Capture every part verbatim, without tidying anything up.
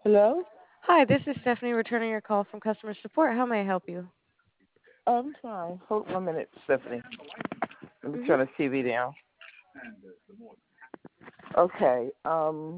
Hello? Hi, this is Stephanie returning your call from customer support. How may I help you? I'm fine. Hold one minute, Stephanie. Let me hmm turn the T V down. Okay. Um,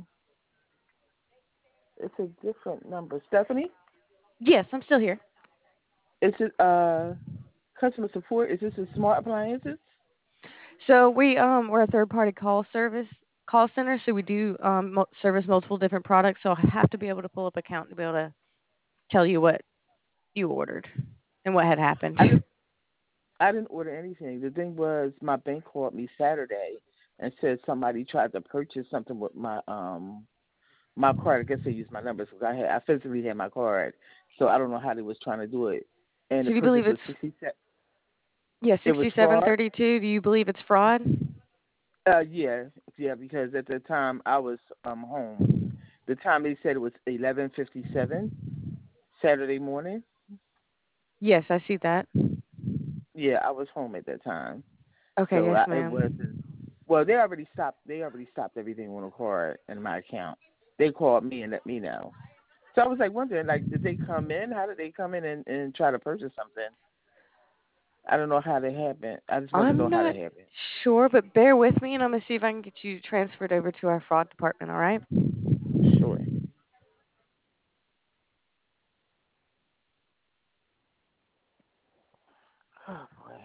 it's a different number. Stephanie, Yes, I'm still here. is it uh customer support? Is this a smart appliances? So we um we're a third party call service call center, so we do um mul- service multiple different products. So I have to be able to pull up account to be able to tell you what you ordered and what had happened. I didn't. I didn't order anything. The thing was, my bank called me Saturday and said somebody tried to purchase something with my um my card. I guess they used my numbers because I had I physically had my card, so I don't know how they was trying to do it. And So the do you purchase believe was it's sixty cents. yeah It was sixty seven fraud. thirty two? Do you believe it's fraud? Uh, yeah, yeah, because at the time I was um home. The time they said it was eleven fifty seven Saturday morning. Yes, I see that. Yeah, I was home at that time, Okay, so yes, I, it wasn't. ma'am. Well, they already stopped. They already stopped everything on the card in my account. They called me and let me know. So I was like wondering, like, did they come in? How did they come in and, and try to purchase something? I don't know how they happened. I just wanted to I'm know how not they happened. sure, but bear with me and I'm gonna see if I can get you transferred over to our fraud department. All right? Sure. Oh boy.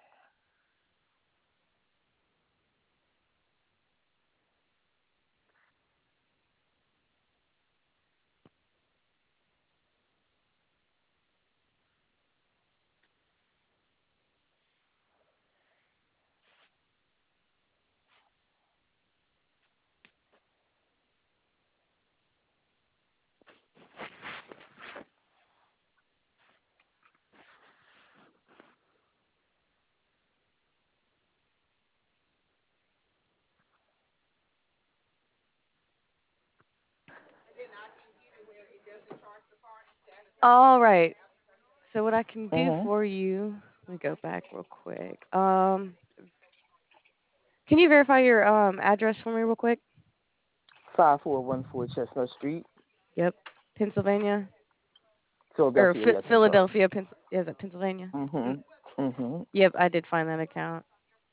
All right. So what I can do Mhm. for you, let me go back real quick. Um, can you verify your um address for me real quick? Five four one four Chestnut Street, Yep, Pennsylvania or Philadelphia. Ph- Yes, I'm sorry. Philadelphia, Pens- is it Pennsylvania? Mm, Mhm. Mhm. yep, I did find that account.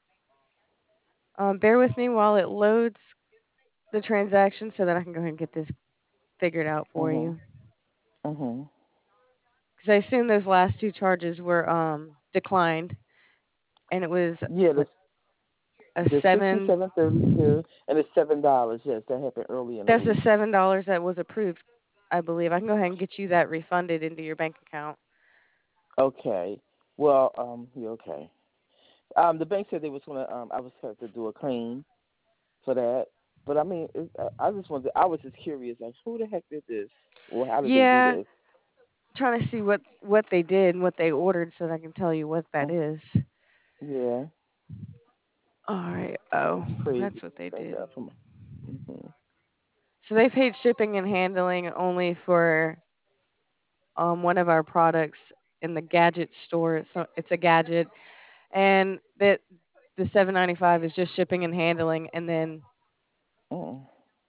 Um, bear with me while it loads the transaction so that I can go ahead and get this figured out for Mhm. you. Mhm. Because I assume those last two charges were um declined, and it was Yeah, the what a the sixty seven. seven thirty two and it's seven dollars. Yes, that happened early in the That's the week. seven dollars that was approved, I believe. I can go ahead and get you that refunded into your bank account. Okay. Well, um, yeah, okay. Um, the bank said they was gonna um, I was have to do a claim for that, but I mean, it, I I just wanted, I was just curious, like, who the heck did this, or how did they do Yeah, this? trying to see what what they did and what they ordered so that I can tell you what that Mm, is. yeah, All right. Oh, it's crazy that's what they like did. that. From, hmm So they paid shipping and handling only for um one of our products in the gadget store. So it's a gadget, and that the seven ninety five is just shipping and handling, and then mm,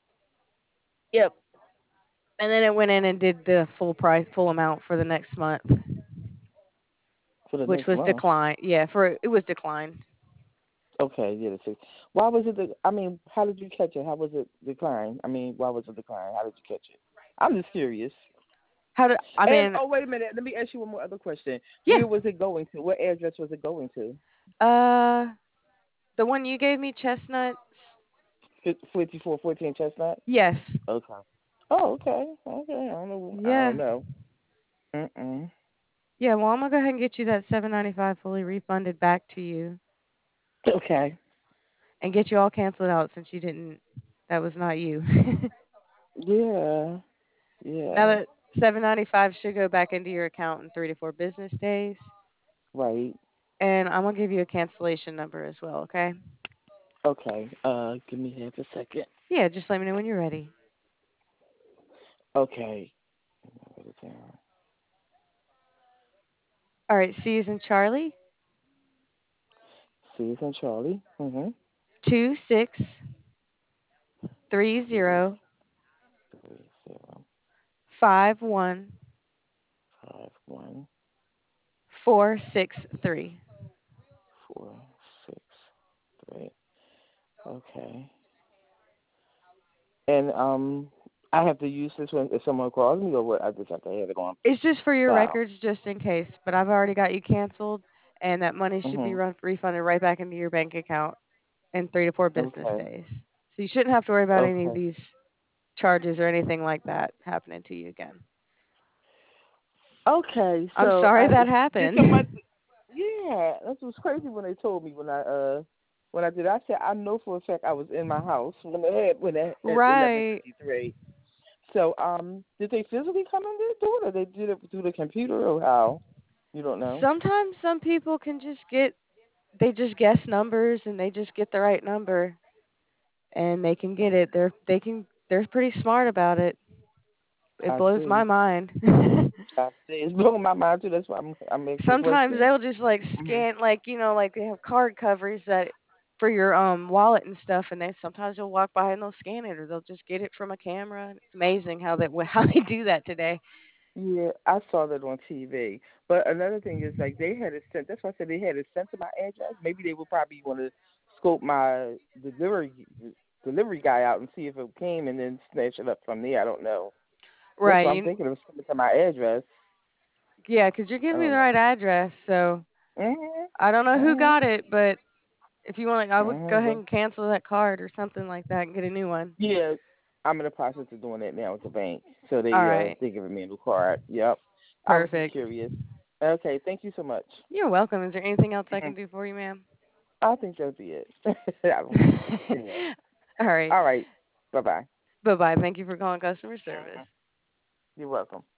yep, and then it went in and did the full price, full amount for the next month, for the which next was month. declined. Yeah, for it was declined. Okay, yeah, the six. Why was it? The, I mean, how did you catch it? How was it declined? I mean, why was it declined? How did you catch it? I'm just curious. How did I And mean? oh, wait a minute. Let me ask you one more other question. Yeah. Where was it going to? What address was it going to? Uh, the one you gave me, chestnuts. Fifty four fourteen Chestnut. Yes. Okay. Oh, okay. Okay. I don't know. I Yeah. don't know. Mm-mm. Yeah. Well, I'm gonna go ahead and get you that seven ninety five fully refunded back to you, Okay. and get you all canceled out since you didn't. That was not you. Yeah. Now Yeah. that seven ninety five should go back into your account in three to four business days, Right. and I'm gonna give you a cancellation number as well. Okay? Okay. Uh, give me half a second. Yeah. Just let me know when you're ready. Okay. Write it down. All right. C is in Charlie. C is in Charlie. Mm-hmm. Two six three Two, zero three, zero. five one five one four six three. four six three. Okay. And um, I have to use this when if someone calls me, or what? I just have to have it on It's just for your file. records, just in case. But I've already got you canceled, and that money should be Mhm. run, refunded right back into your bank account in three to four business Okay. days. So you shouldn't have to worry about any of Okay. these charges or anything like that happening to you again. Okay. I'm So sorry I that did someone. happened. Yeah, that was crazy when they told me when I uh when I did. I said I know for a fact I was in my house when they had when they at eleven Right. fifty three. So um, did they physically come in there do it, or they did it through the computer, or how? You don't know. Sometimes some people can just get, they just guess numbers and they just get the right number and they can get it. They're they can they're pretty smart about it. It I blows my see. mind. I see. It's blowing my mind too. That's why I'm I'm asking the Sometimes question. they'll just like Mhm. scan, like, you know, like they have card covers that for your um wallet and stuff, and they sometimes you'll walk by and they'll scan it, or they'll just get it from a camera. It's amazing how that how they do that today. Yeah, I saw that on T V. But another thing is like they had it sent. That's why I said they had it sent to my address. Maybe they would probably want to scope my delivery delivery guy out and see if it came, and then snatch it up from there. I don't know. That's Right. what I'm You, thinking. It was coming to my address. yeah, because you're I giving me the don't right know. address, so Mhm. I don't know who got Mhm. it, but if you want, I would go Mhm. ahead But and cancel that card or something like that and get a new one. yeah, I'm in the process of doing that now with the bank. So All they uh right. they giving me a new card. Yep. I was just Perfect. curious. Okay. Thank you so much. You're welcome. Is there anything else I Mhm. can do for you, ma'am? I think that'll be it. I don't. Yeah. All right. All right. Bye bye. Bye bye. Thank you for calling customer service. You're welcome.